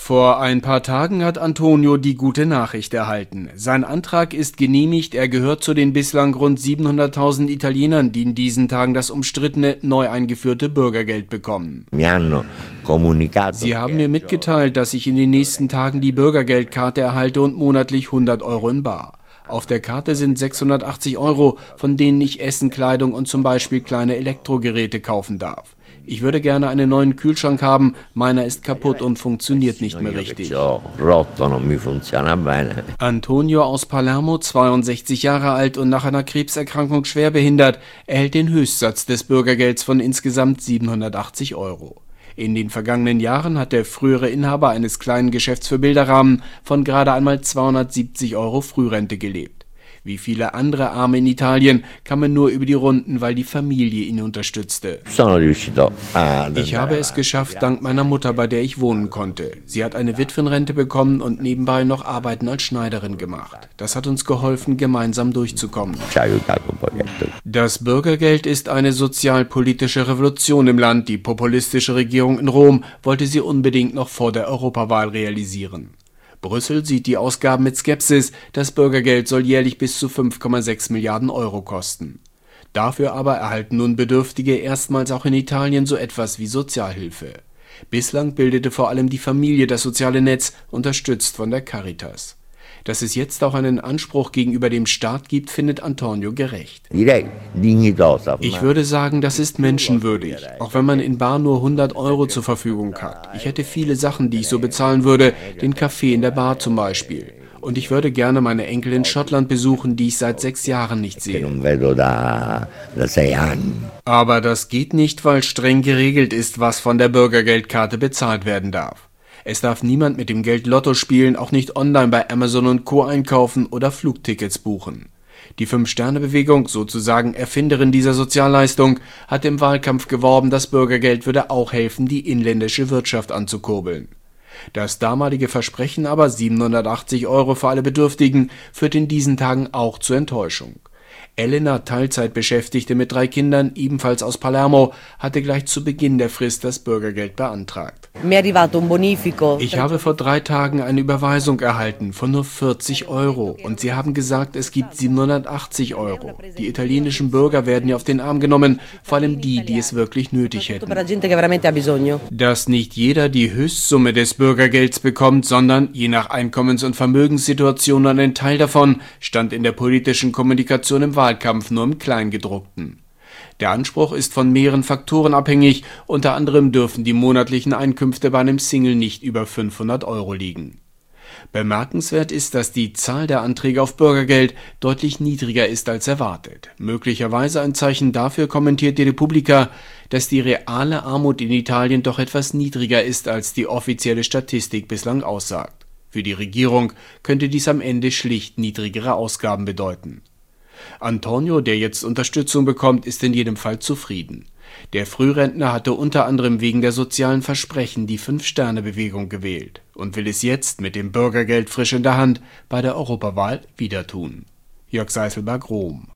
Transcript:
Vor ein paar Tagen hat Antonio die gute Nachricht erhalten. Sein Antrag ist genehmigt, er gehört zu den bislang rund 700.000 Italienern, die in diesen Tagen das umstrittene, neu eingeführte Bürgergeld bekommen. Sie haben mir mitgeteilt, dass ich in den nächsten Tagen die Bürgergeldkarte erhalte und monatlich 100 Euro in bar. Auf der Karte sind 680 Euro, von denen ich Essen, Kleidung und zum Beispiel kleine Elektrogeräte kaufen darf. Ich würde gerne einen neuen Kühlschrank haben, meiner ist kaputt und funktioniert nicht mehr richtig. Antonio aus Palermo, 62 Jahre alt und nach einer Krebserkrankung schwerbehindert, erhält den Höchstsatz des Bürgergelds von insgesamt 780 Euro. In den vergangenen Jahren hat der frühere Inhaber eines kleinen Geschäfts für Bilderrahmen von gerade einmal 270 Euro Frührente gelebt. Wie viele andere Arme in Italien kam er nur über die Runden, weil die Familie ihn unterstützte. Ich habe es geschafft, dank meiner Mutter, bei der ich wohnen konnte. Sie hat eine Witwenrente bekommen und nebenbei noch Arbeiten als Schneiderin gemacht. Das hat uns geholfen, gemeinsam durchzukommen. Das Bürgergeld ist eine sozialpolitische Revolution im Land. Die populistische Regierung in Rom wollte sie unbedingt noch vor der Europawahl realisieren. Brüssel sieht die Ausgaben mit Skepsis, das Bürgergeld soll jährlich bis zu 5,6 Milliarden Euro kosten. Dafür aber erhalten nun Bedürftige erstmals auch in Italien so etwas wie Sozialhilfe. Bislang bildete vor allem die Familie das soziale Netz, unterstützt von der Caritas. Dass es jetzt auch einen Anspruch gegenüber dem Staat gibt, findet Antonio gerecht. Ich würde sagen, das ist menschenwürdig, auch wenn man in bar nur 100 Euro zur Verfügung hat. Ich hätte viele Sachen, die ich so bezahlen würde, den Kaffee in der Bar zum Beispiel. Und ich würde gerne meine Enkel in Schottland besuchen, die ich seit 6 Jahren nicht sehe. Aber das geht nicht, weil streng geregelt ist, was von der Bürgergeldkarte bezahlt werden darf. Es darf niemand mit dem Geld Lotto spielen, auch nicht online bei Amazon und Co. einkaufen oder Flugtickets buchen. Die Fünf-Sterne-Bewegung, sozusagen Erfinderin dieser Sozialleistung, hat im Wahlkampf geworben, das Bürgergeld würde auch helfen, die inländische Wirtschaft anzukurbeln. Das damalige Versprechen aber, 780 Euro für alle Bedürftigen, führt in diesen Tagen auch zur Enttäuschung. Elena, Teilzeitbeschäftigte mit 3 Kindern, ebenfalls aus Palermo, hatte gleich zu Beginn der Frist das Bürgergeld beantragt. Ich habe vor 3 Tagen eine Überweisung erhalten von nur 40 Euro und sie haben gesagt, es gibt 780 Euro. Die italienischen Bürger werden ja auf den Arm genommen, vor allem die, die es wirklich nötig hätten. Dass nicht jeder die Höchstsumme des Bürgergelds bekommt, sondern je nach Einkommens- und Vermögenssituation einen Teil davon, stand in der politischen Kommunikation im Wahlkampf nur im Kleingedruckten. Der Anspruch ist von mehreren Faktoren abhängig, unter anderem dürfen die monatlichen Einkünfte bei einem Single nicht über 500 Euro liegen. Bemerkenswert ist, dass die Zahl der Anträge auf Bürgergeld deutlich niedriger ist als erwartet. Möglicherweise ein Zeichen dafür, kommentiert die Repubblica, dass die reale Armut in Italien doch etwas niedriger ist, als die offizielle Statistik bislang aussagt. Für die Regierung könnte dies am Ende schlicht niedrigere Ausgaben bedeuten. Antonio, der jetzt Unterstützung bekommt, ist in jedem Fall zufrieden. Der Frührentner hatte unter anderem wegen der sozialen Versprechen die Fünf-Sterne-Bewegung gewählt und will es jetzt mit dem Bürgergeld frisch in der Hand bei der Europawahl wieder tun. Jörg Seißelberg, Rom.